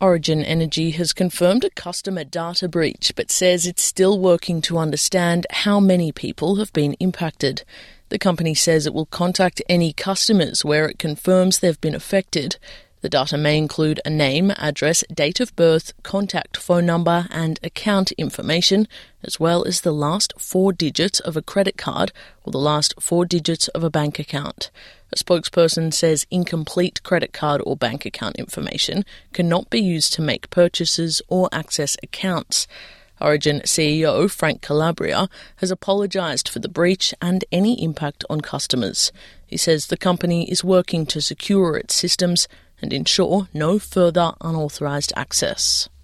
Origin Energy has confirmed a customer data breach but says it's still working to understand how many people have been impacted. The company says it will contact any customers where it confirms they've been affected. The data may include a name, address, date of birth, contact phone number and account information, as well as the last 4 digits of a credit card or the last 4 digits of a bank account. A spokesperson says incomplete credit card or bank account information cannot be used to make purchases or access accounts. Origin CEO Frank Calabria has apologised for the breach and any impact on customers. He says the company is working to secure its systems and ensure no further unauthorised access.